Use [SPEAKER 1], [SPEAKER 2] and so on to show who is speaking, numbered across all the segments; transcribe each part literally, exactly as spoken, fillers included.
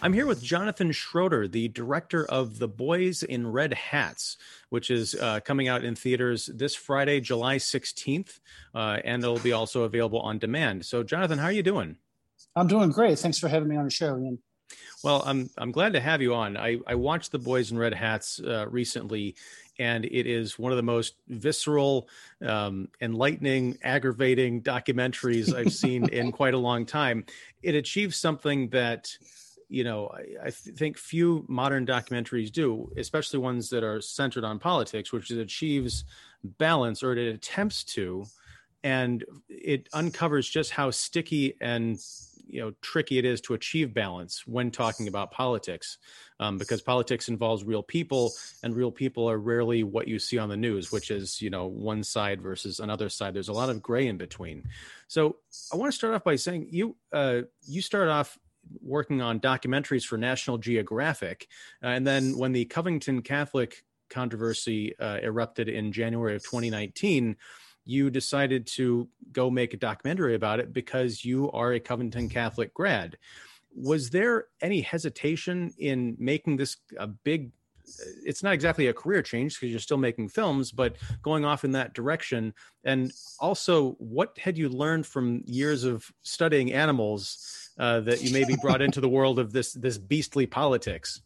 [SPEAKER 1] I'm here with Jonathan Schroeder, the director of The Boys in Red Hats, which is uh, coming out in theaters this Friday, July sixteenth, uh, and it'll be also available on demand. So, Jonathan, how are you doing?
[SPEAKER 2] I'm doing great. Thanks for having me on the show, Ian.
[SPEAKER 1] Well, I'm I'm glad to have you on. I, I watched The Boys in Red Hats uh, recently, and it is one of the most visceral, um, enlightening, aggravating documentaries I've seen in quite a long time. It achieves something that, you know, I, I think few modern documentaries do, especially ones that are centered on politics, which it achieves balance, or it attempts to, and it uncovers just how sticky and you know tricky it is to achieve balance when talking about politics, um, because politics involves real people, and real people are rarely what you see on the news, which is you know one side versus another side. There's a lot of gray in between. So I want to start off by saying you uh, you started off working on documentaries for National Geographic, uh, and then when the Covington Catholic controversy uh, erupted in January of twenty nineteen, you decided to go make a documentary about it because you are a Covington Catholic grad. Was there any hesitation in making this a big, it's not exactly a career change because you're still making films, but going off in that direction? And also, what had you learned from years of studying animals uh, that you maybe brought into the world of this, this beastly politics?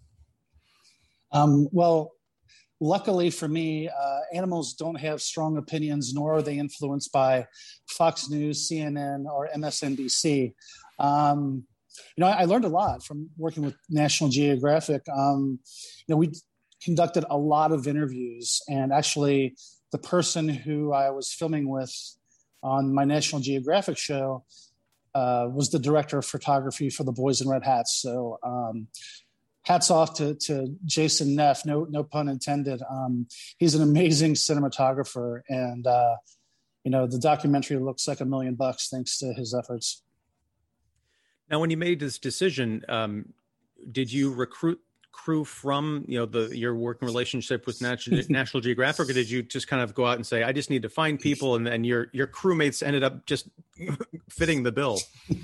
[SPEAKER 2] Um, well, Luckily for me, uh, animals don't have strong opinions, nor are they influenced by Fox News, C N N, or M S N B C. Um, you know, I, I learned a lot from working with National Geographic. Um, you know, we conducted a lot of interviews, and actually, the person who I was filming with on my National Geographic show uh, was the director of photography for The Boys in Red Hats. So. Um, Hats off to, to Jason Neff, no no pun intended. Um, he's an amazing cinematographer, and uh, you know the documentary looks like a million bucks thanks to his efforts.
[SPEAKER 1] Now, when you made this decision, um, did you recruit crew from you know the your working relationship with National, National Geographic, or did you just kind of go out and say, "I just need to find people," and then your your crewmates ended up just fitting the bill?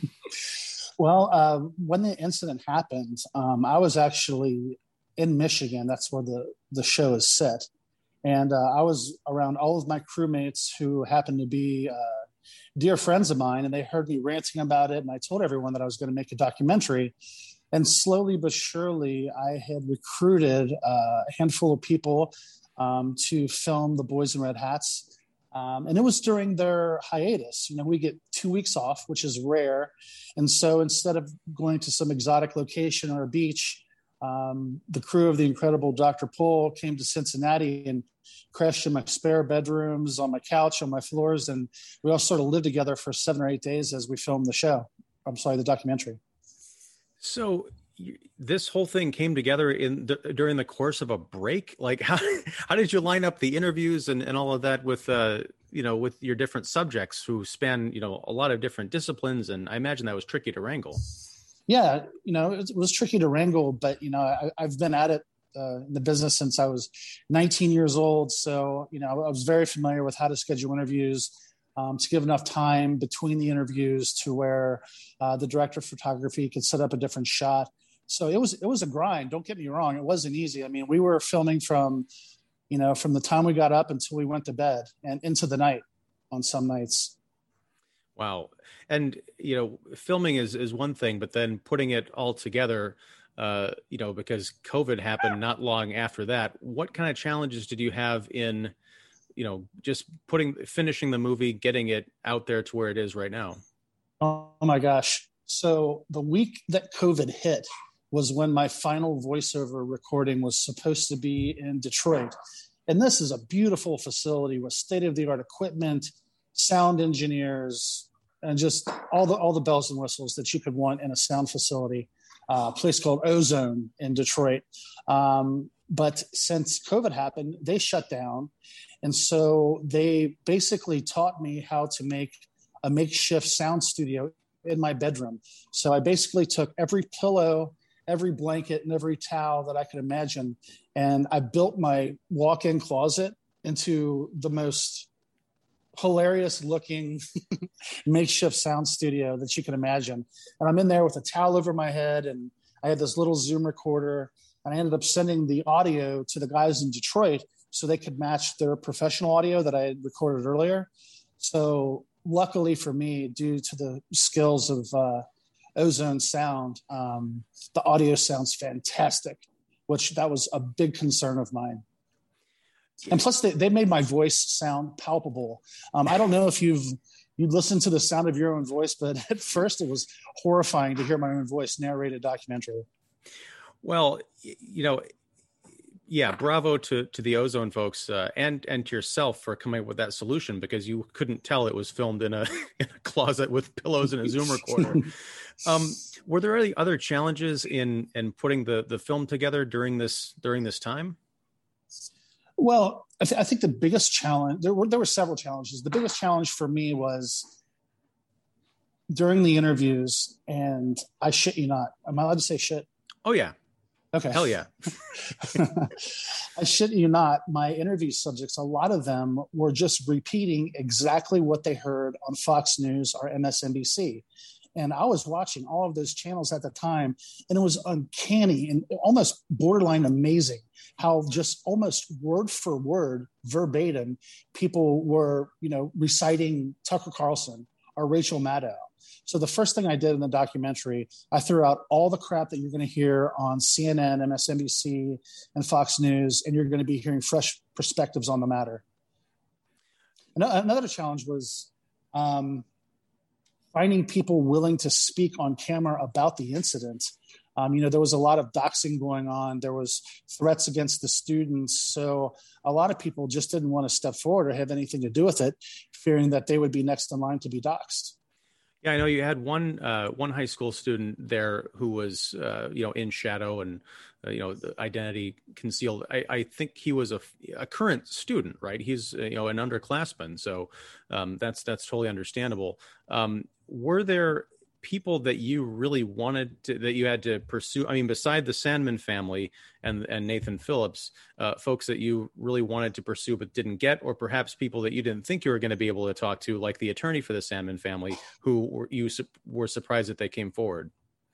[SPEAKER 2] Well, uh, when the incident happened, um, I was actually in Michigan. That's where the, the show is set. And uh, I was around all of my crewmates who happened to be uh, dear friends of mine, and they heard me ranting about it. And I told everyone that I was going to make a documentary. And slowly but surely, I had recruited uh, a handful of people um, to film The Boys in Red Hats. Um, and it was during their hiatus. You know, we get two weeks off, which is rare. And so instead of going to some exotic location or a beach, um, the crew of the incredible Doctor Pohl came to Cincinnati and crashed in my spare bedrooms, on my couch, on my floors. And we all sort of lived together for seven or eight days as we filmed the show. I'm sorry, the documentary.
[SPEAKER 1] So you, this whole thing came together in the, during the course of a break. Like how, how did you line up the interviews and, and all of that with, uh, you know, with your different subjects who span, you know, a lot of different disciplines. And I imagine that was tricky to wrangle.
[SPEAKER 2] Yeah. You know, it, it was tricky to wrangle, but, you know, I, I've been at it uh, in the business since I was nineteen years old. So, you know, I was very familiar with how to schedule interviews, um, to give enough time between the interviews to where uh, the director of photography could set up a different shot. So it was it was a grind. Don't get me wrong. It wasn't easy. I mean, we were filming from, you know, from the time we got up until we went to bed and into the night on some nights.
[SPEAKER 1] Wow. And, you know, filming is, is one thing, but then putting it all together, uh, you know, because COVID happened not long after that. What kind of challenges did you have in, you know, just putting, finishing the movie, getting it out there to where it is right now?
[SPEAKER 2] Oh my gosh. So the week that COVID hit was when my final voiceover recording was supposed to be in Detroit. And this is a beautiful facility with state-of-the-art equipment, sound engineers, and just all the all the bells and whistles that you could want in a sound facility, uh, a place called Ozone in Detroit. Um, but since COVID happened, they shut down. And so they basically taught me how to make a makeshift sound studio in my bedroom. So I basically took every pillow, every blanket, and every towel that I could imagine, and I built my walk-in closet into the most hilarious looking makeshift sound studio that you can imagine. And I'm in there with a towel over my head, and I had this little Zoom recorder, and I ended up sending the audio to the guys in Detroit so they could match their professional audio that I had recorded earlier. So luckily for me, due to the skills of uh, Ozone Sound, um, the audio sounds fantastic, which that was a big concern of mine. And plus, they, they made my voice sound palpable. Um, I don't know if you've you listened to the sound of your own voice, but at first it was horrifying to hear my own voice narrate a documentary.
[SPEAKER 1] Well, you know, yeah, bravo to to the Ozone folks uh, and and to yourself for coming up with that solution, because you couldn't tell it was filmed in a, in a closet with pillows and a Zoom recorder. Um, were there any other challenges in in putting the the film together during this during this time?
[SPEAKER 2] Well, I, th- I think the biggest challenge, there were, there were several challenges. The biggest challenge for me was during the interviews, and I shit you not. Am I allowed to say shit?
[SPEAKER 1] Oh, yeah.
[SPEAKER 2] Okay.
[SPEAKER 1] Hell yeah.
[SPEAKER 2] I shit you not. My interview subjects, a lot of them were just repeating exactly what they heard on Fox News or M S N B C. And I was watching all of those channels at the time, and it was uncanny and almost borderline amazing how just almost word for word, verbatim, people were, you know, reciting Tucker Carlson or Rachel Maddow. So the first thing I did in the documentary, I threw out all the crap that you're going to hear on C N N, M S N B C, and Fox News, and you're going to be hearing fresh perspectives on the matter. Another challenge was um, finding people willing to speak on camera about the incident. Um, you know, there was a lot of doxing going on. There was threats against the students. So a lot of people just didn't want to step forward or have anything to do with it, fearing that they would be next in line to be doxed.
[SPEAKER 1] Yeah, I know you had one uh, one high school student there who was, uh, you know, in shadow and, uh, you know, the identity concealed. I, I think he was a, a current student, right? He's, uh, you know, an underclassman. So um, that's that's totally understandable. Um, were there people that you really wanted to, that you had to pursue? I mean, beside the Sandman family and and Nathan Phillips, uh, folks that you really wanted to pursue but didn't get, or perhaps people that you didn't think you were going to be able to talk to, like the attorney for the Sandman family, who were, you su- were surprised that they came forward?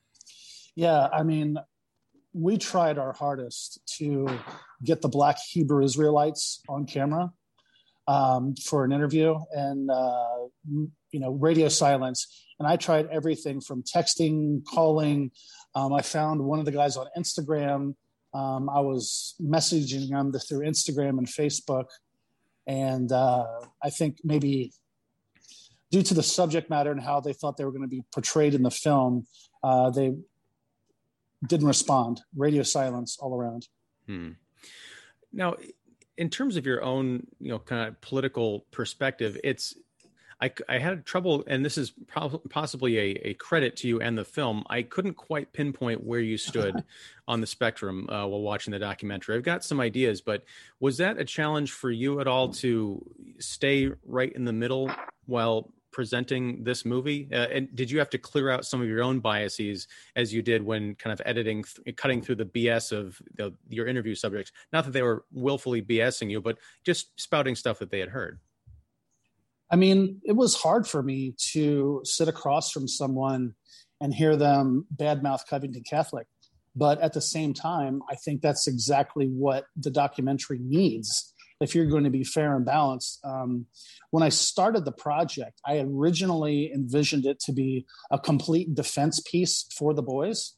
[SPEAKER 2] Yeah, I mean, we tried our hardest to get the Black Hebrew Israelites on camera um, for an interview, and uh, you know, radio silence. And I tried everything from texting, calling. Um, I found one of the guys on Instagram. Um, I was messaging them through Instagram and Facebook. And uh, I think maybe due to the subject matter and how they thought they were going to be portrayed in the film, uh, they didn't respond. Radio silence all around.
[SPEAKER 1] Hmm. Now, in terms of your own, you know, kind of political perspective, it's, I, I had trouble, and this is prob- possibly a, a credit to you and the film. I couldn't quite pinpoint where you stood on the spectrum uh, while watching the documentary. I've got some ideas, but was that a challenge for you at all to stay right in the middle while presenting this movie? Uh, and did you have to clear out some of your own biases as you did when kind of editing, th- cutting through the B S of the, your interview subjects? Not that they were willfully BSing you, but just spouting stuff that they had heard.
[SPEAKER 2] I mean, it was hard for me to sit across from someone and hear them badmouth Covington Catholic. But at the same time, I think that's exactly what the documentary needs if you're going to be fair and balanced. Um, when I started the project, I originally envisioned it to be a complete defense piece for the boys.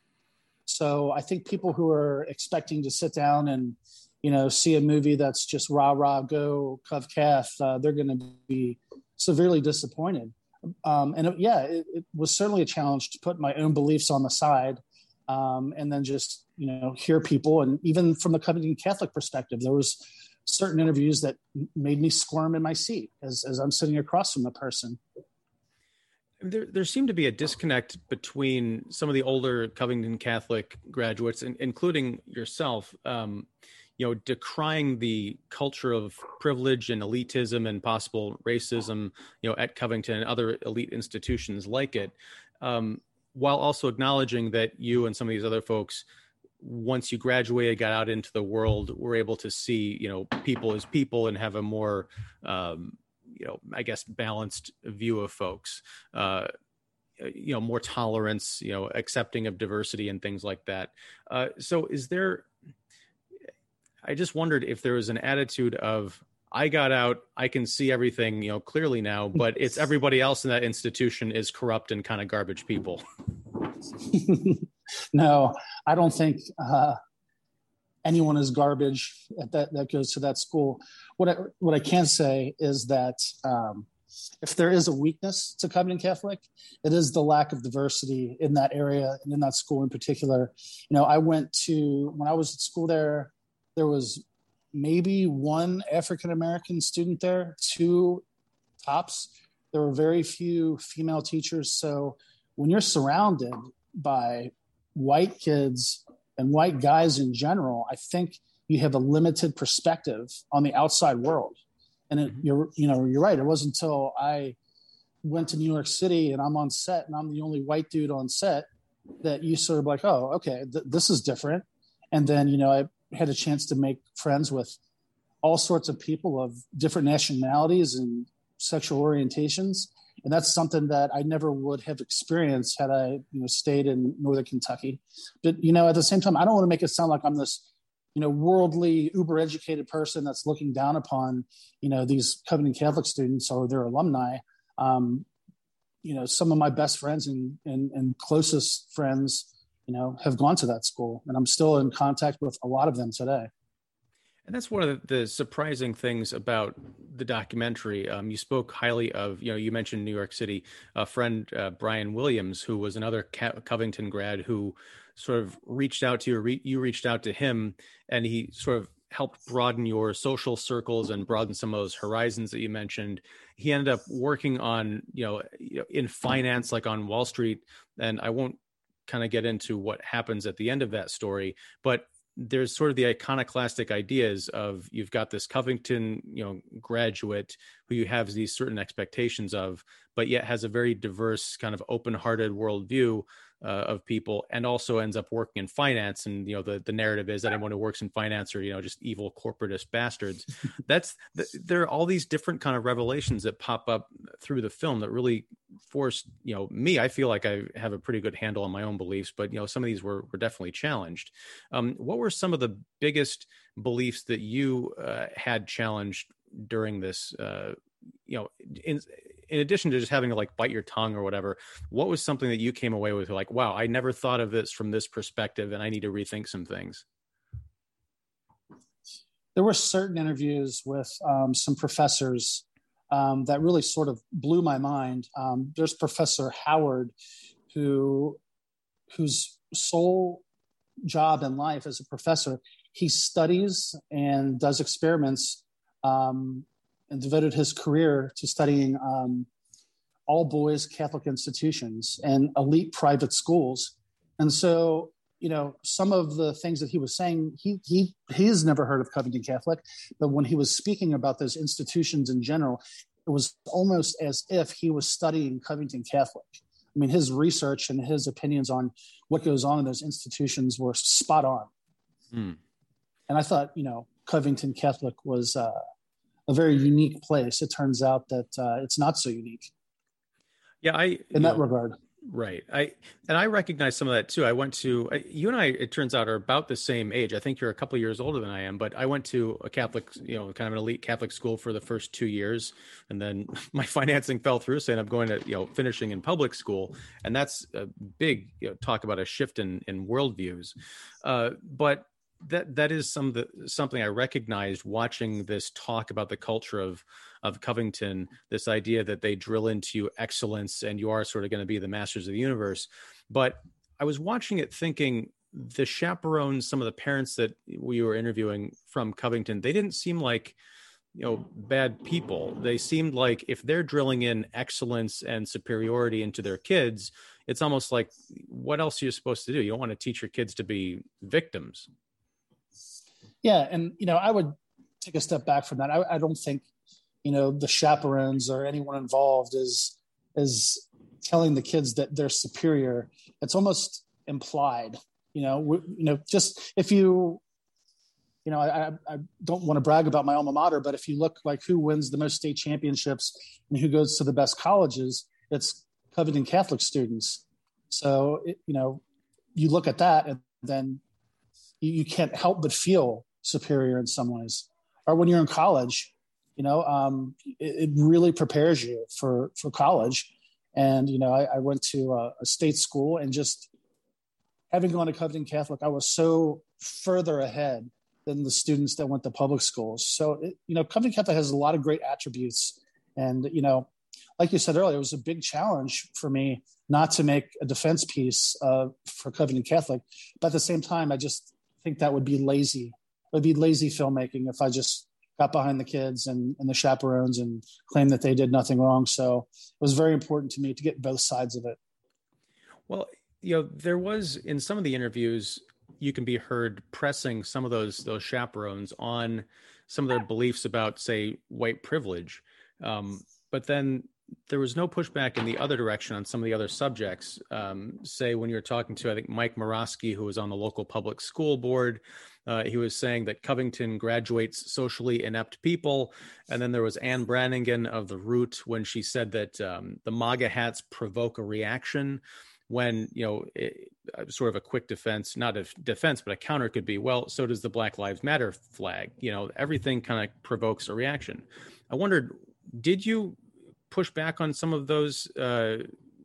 [SPEAKER 2] So I think people who are expecting to sit down and you know, see a movie that's just rah, rah, go, Cov Cath, uh, they're going to be severely disappointed. Um, and it, yeah, it, it was certainly a challenge to put my own beliefs on the side um, and then just, you know, hear people. And even from the Covington Catholic perspective, there was certain interviews that made me squirm in my seat as, as I'm sitting across from the person.
[SPEAKER 1] There, there seemed to be a disconnect between some of the older Covington Catholic graduates, in, including yourself, um, you know, decrying the culture of privilege and elitism and possible racism, you know, at Covington and other elite institutions like it, um, while also acknowledging that you and some of these other folks, once you graduated, got out into the world, were able to see, you know, people as people and have a more, um, you know, I guess, balanced view of folks. Uh, you know, more tolerance, you know, accepting of diversity and things like that. Uh, so is there, I just wondered if there was an attitude of, I got out, I can see everything, you know, clearly now, but it's everybody else in that institution is corrupt and kind of garbage people.
[SPEAKER 2] No, I don't think uh, anyone is garbage at that, that goes to that school. What I, what I can say is that um, if there is a weakness to Covington Catholic, it is the lack of diversity in that area and in that school in particular. You know, I went to, when I was at school there, there was maybe one African-American student there, two tops. There were very few female teachers. So when you're surrounded by white kids and white guys in general, I think you have a limited perspective on the outside world. And it, you're, you know, you're right. It wasn't until I went to New York City and I'm on set and I'm the only white dude on set that you sort of like, oh, okay, th- this is different. And then, you know, I had a chance to make friends with all sorts of people of different nationalities and sexual orientations. And that's something that I never would have experienced had I, you know, stayed in Northern Kentucky. But, you know, at the same time, I don't want to make it sound like I'm this, you know, worldly, uber educated person that's looking down upon, you know, these Covington Catholic students or their alumni. Um, you know, some of my best friends and, and, and closest friends, you know, have gone to that school, and I'm still in contact with a lot of them today.
[SPEAKER 1] And that's one of the surprising things about the documentary. Um, you spoke highly of, you know, you mentioned New York City, a friend, uh, Brian Williams, who was another Ca- Covington grad who sort of reached out to you, re- you reached out to him, and he sort of helped broaden your social circles and broaden some of those horizons that you mentioned. He ended up working on, you know, in finance, like on Wall Street. And I won't kind of get into what happens at the end of that story, but there's sort of the iconoclastic ideas of, you've got this Covington, you know, graduate who you have these certain expectations of, but yet has a very diverse kind of open-hearted worldview uh, of people, and also ends up working in finance. And, you know, the, the narrative is that anyone who works in finance are, you know, just evil corporatist bastards. That's, there are all these different kind of revelations that pop up through the film that really forced, you know, me, I feel like I have a pretty good handle on my own beliefs, but, you know, some of these were, were definitely challenged. Um, what were some of the biggest beliefs that you uh, had challenged during this, uh, you know, in, in addition to just having to like bite your tongue or whatever? What was something that you came away with like, wow, I never thought of this from this perspective, and I need to rethink some things?
[SPEAKER 2] There were certain interviews with um, some professors um, that really sort of blew my mind. Um, there's Professor Howard, who whose sole job in life as a professor, he studies and does experiments um, and devoted his career to studying um, all boys Catholic institutions and elite private schools. And so, you know, some of the things that he was saying, he he he's never heard of Covington Catholic, but when he was speaking about those institutions in general, it was almost as if he was studying Covington Catholic. I mean, his research and his opinions on what goes on in those institutions were spot on. Mm. And I thought, you know, Covington Catholic was uh, a very unique place. It turns out that uh, it's not so unique.
[SPEAKER 1] Yeah, I
[SPEAKER 2] in that know, regard.
[SPEAKER 1] Right. I and I recognize some of that too. I went to I, you and I, it turns out, are about the same age. I think you're a couple of years older than I am, but I went to a Catholic, you know, kind of an elite Catholic school for the first two years, and then my financing fell through, so I ended up going to, you know, finishing in public school, and that's a big, you know, talk about a shift in in worldviews. Uh, but that that is some the, something I recognized watching this talk about the culture of of Covington, this idea that they drill into excellence and you are sort of going to be the masters of the universe. But I was watching it thinking, the chaperones, some of the parents that we were interviewing from Covington, they didn't seem like, you know, bad people. They seemed like if they're drilling in excellence and superiority into their kids, it's almost like, what else are you supposed to do? You don't want to teach your kids to be victims.
[SPEAKER 2] Yeah. And, you know, I would take a step back from that. I, I don't think, you know, the chaperones or anyone involved is, is telling the kids that they're superior. It's almost implied, you know, w- you know, just if you, you know, I, I don't want to brag about my alma mater, but if you look like who wins the most state championships and who goes to the best colleges, it's Covington Catholic students. So, it, you know, you look at that and then you, you can't help but feel superior in some ways. Or when you're in college, you know, um, it, it really prepares you for, for college. And, you know, I, I went to a, a state school, and just having gone to Covington Catholic, I was so further ahead than the students that went to public schools. So, it, you know, Covington Catholic has a lot of great attributes. And, you know, like you said earlier, it was a big challenge for me not to make a defense piece uh, for Covington Catholic. But at the same time, I just think that would be lazy. It would be lazy filmmaking if I just got behind the kids and, and the chaperones and claimed that they did nothing wrong. So it was very important to me to get both sides of it.
[SPEAKER 1] Well, you know, there was, in some of the interviews, you can be heard pressing some of those those chaperones on some of their beliefs about, say, white privilege. Um, but then there was no pushback in the other direction on some of the other subjects. Um, say when you're talking to, I think, Mike Morosky, who was on the local public school board, uh, he was saying that Covington graduates socially inept people. And then there was Anne Brannigan of The Root when she said that um, the MAGA hats provoke a reaction. When, you know, it, sort of a quick defense, not a defense, but a counter could be, well, so does the Black Lives Matter flag. You know, everything kind of provokes a reaction. I wondered, did you push back on some of those uh,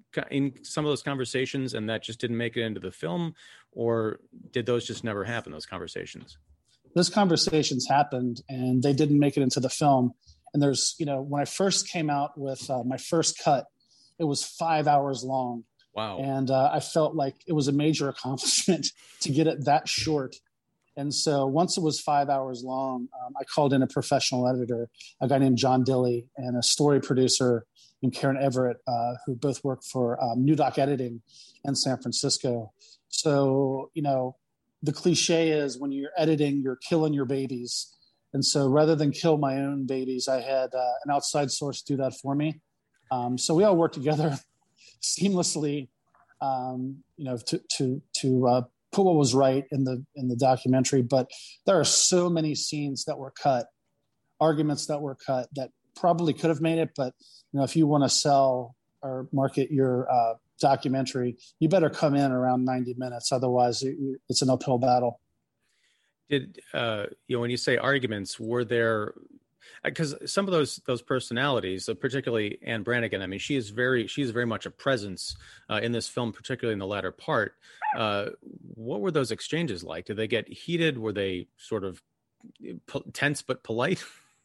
[SPEAKER 1] in some of those conversations, and that just didn't make it into the film, or did those just never happen, those conversations?
[SPEAKER 2] Those conversations happened, and they didn't make it into the film. And there's, you know, when I first came out with uh, my first cut, it was five hours long.
[SPEAKER 1] Wow.
[SPEAKER 2] And uh, I felt like it was a major accomplishment to get it that short. And so once it was five hours long, um, I called in a professional editor, a guy named John Dilley, and a story producer named Karen Everett, uh, who both work for um, New Doc Editing in San Francisco. So, you know, the cliche is when you're editing, you're killing your babies. And so rather than kill my own babies, I had uh, an outside source do that for me. Um, so we all worked together seamlessly, um, you know, to to to uh, put what was right in the in the documentary. But there are so many scenes that were cut, arguments that were cut that probably could have made it. But you know, if you want to sell or market your uh, documentary, you better come in around ninety minutes. Otherwise, it, it's an uphill battle.
[SPEAKER 1] Did uh, you know, when you say arguments, were there? Because some of those those personalities, uh, particularly Anne Brannigan, I mean, she is very she is very much a presence uh, in this film, particularly in the latter part. Uh, what were those exchanges like? Did they get heated? Were they sort of po- tense but polite?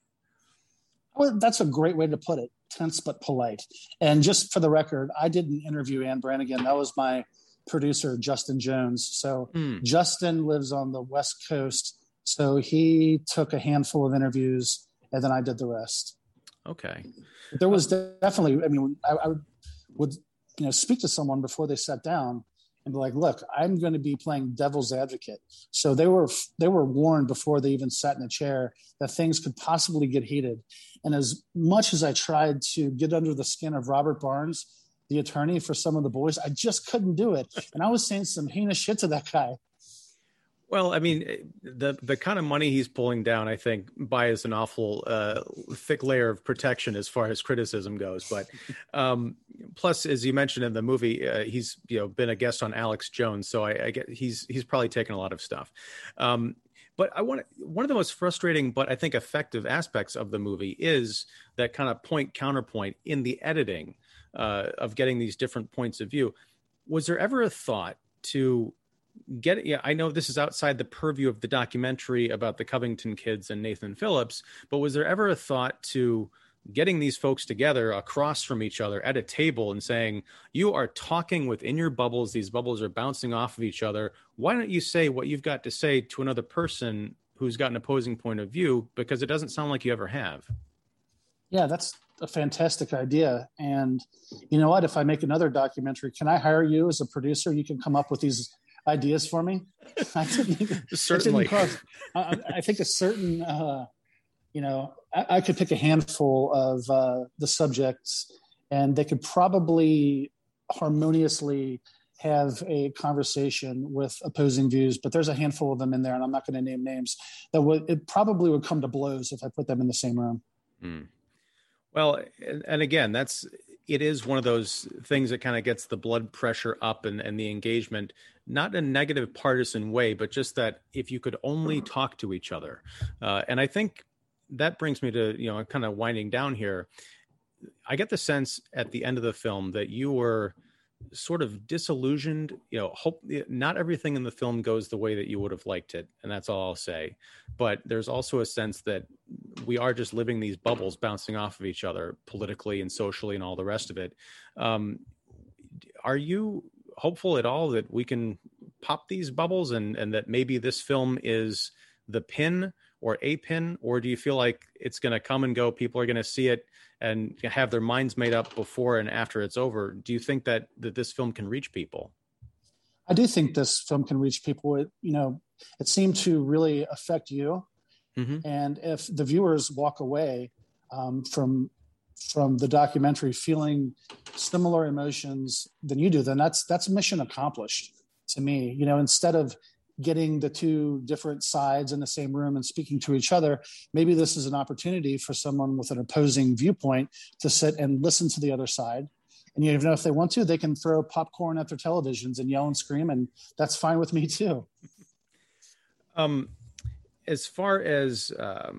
[SPEAKER 2] Well, that's a great way to put it. Tense but polite. And just for the record, I didn't interview Anne Brannigan. That was my producer, Justin Jones. So mm. Justin lives on the West Coast, so he took a handful of interviews, and then I did the rest.
[SPEAKER 1] Okay.
[SPEAKER 2] There was definitely, I mean, I, I would, you know, speak to someone before they sat down and be like, look, I'm going to be playing devil's advocate. So they were, they were warned before they even sat in a chair that things could possibly get heated. And as much as I tried to get under the skin of Robert Barnes, the attorney for some of the boys, I just couldn't do it. And I was saying some heinous shit to that guy.
[SPEAKER 1] Well, I mean, the the kind of money he's pulling down, I think, buys an awful uh, thick layer of protection as far as criticism goes. But um, plus, as you mentioned in the movie, uh, he's you know been a guest on Alex Jones, so I, I get he's he's probably taken a lot of stuff. Um, but I want one of the most frustrating, but I think effective aspects of the movie is that kind of point counterpoint in the editing uh, of getting these different points of view. Was there ever a thought to get it? Yeah, I know this is outside the purview of the documentary about the Covington kids and Nathan Phillips, but was there ever a thought to getting these folks together across from each other at a table and saying, you are talking within your bubbles, these bubbles are bouncing off of each other, why don't you say what you've got to say to another person who's got an opposing point of view? Because it doesn't sound like you ever have. Yeah, that's a fantastic idea. And you know what, if I make another documentary, can I hire you as a producer? You can come up with these ideas for me. I didn't, Certainly.
[SPEAKER 2] Didn't cause, I, I think a certain, uh, you know, I, I could pick a handful of uh, the subjects, and they could probably harmoniously have a conversation with opposing views. But there's a handful of them in there, and I'm not going to name names, that would it probably would come to blows if I put them in the same room.
[SPEAKER 1] Mm. Well, and, and again, that's it is one of those things that kind of gets the blood pressure up and, and the engagement, not in a negative partisan way, but just that if you could only talk to each other. Uh, and I think that brings me to, you know, kind of winding down here. I get the sense at the end of the film that you were sort of disillusioned, you know, hope not everything in the film goes the way that you would have liked it. And that's all I'll say. But there's also a sense that we are just living these bubbles bouncing off of each other politically and socially and all the rest of it. Um, are you hopeful at all that we can pop these bubbles and, and that maybe this film is the pin or a pin, or do you feel like it's going to come and go? People are going to see it and have their minds made up before and after it's over. Do you think that, that this film can reach people?
[SPEAKER 2] I do think this film can reach people. It, you know, it seemed to really affect you. Mm-hmm. And if the viewers walk away um, from, from the documentary feeling similar emotions than you do, then that's, that's mission accomplished to me. You know, instead of getting the two different sides in the same room and speaking to each other, maybe this is an opportunity for someone with an opposing viewpoint to sit and listen to the other side. And you know, if they want to, they can throw popcorn at their televisions and yell and scream, and that's fine with me too.
[SPEAKER 1] Um, as far as um,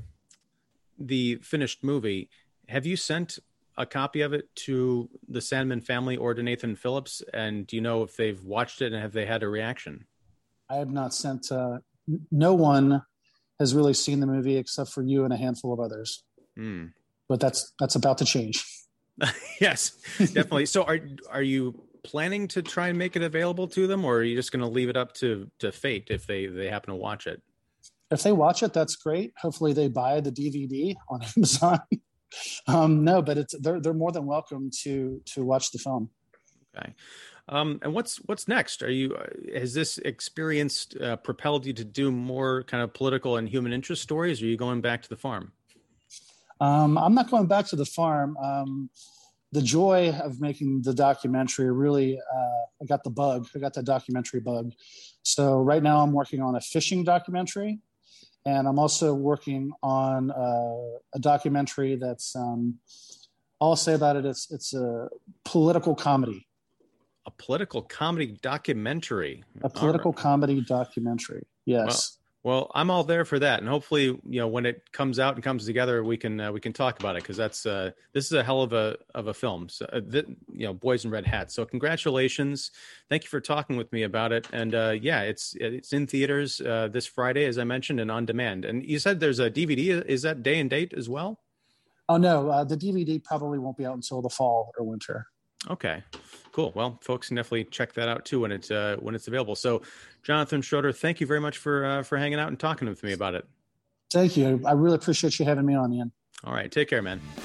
[SPEAKER 1] the finished movie, have you sent a copy of it to the Sandman family or to Nathan Phillips? And do you know if they've watched it and have they had a reaction?
[SPEAKER 2] I have not sent, uh, no one has really seen the movie except for you and a handful of others. Mm. But that's, that's about to change.
[SPEAKER 1] Yes, definitely. So are, are you planning to try and make it available to them, or are you just going to leave it up to, to fate if they, they happen to watch it?
[SPEAKER 2] If they watch it, that's great. Hopefully they buy the D V D on Amazon. um, no, but it's, they're, they're more than welcome to, to watch the film.
[SPEAKER 1] Okay. Um, and what's what's next? Are you uh, has this experience uh, propelled you to do more kind of political and human interest stories? Or are you going back to the farm?
[SPEAKER 2] Um, I'm not going back to the farm. Um, the joy of making the documentary really, uh, I got the bug. I got the documentary bug. So right now I'm working on a fishing documentary, and I'm also working on uh, a documentary that's. Um, all I'll say about it, it's it's a political comedy.
[SPEAKER 1] A political comedy documentary.
[SPEAKER 2] A political right. comedy documentary. Yes.
[SPEAKER 1] Well, well, I'm all there for that, and hopefully, you know, when it comes out and comes together, we can uh, we can talk about it, because that's uh, this is a hell of a of a film. So, uh, th- you know, Boys in Red Hats. So, congratulations! Thank you for talking with me about it. And uh, yeah, it's it's in theaters uh, this Friday, as I mentioned, and on demand. And you said there's a D V D. Is that day and date as well?
[SPEAKER 2] Oh no, uh, the D V D probably won't be out until the fall or winter.
[SPEAKER 1] Okay, cool. Well, folks can definitely check that out too when it's uh, when it's available. So, Jonathan Schroeder, thank you very much for uh, for hanging out and talking with me about it.
[SPEAKER 2] Thank you. I really appreciate you having me on, Ian.
[SPEAKER 1] All right, take care, man.